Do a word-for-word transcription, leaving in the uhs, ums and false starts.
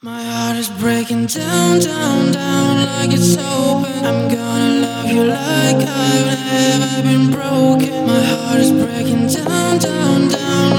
My heart is breaking down, down, down like it's open. I'm gonna love you like I've never been broken. My heart is breaking down, down, down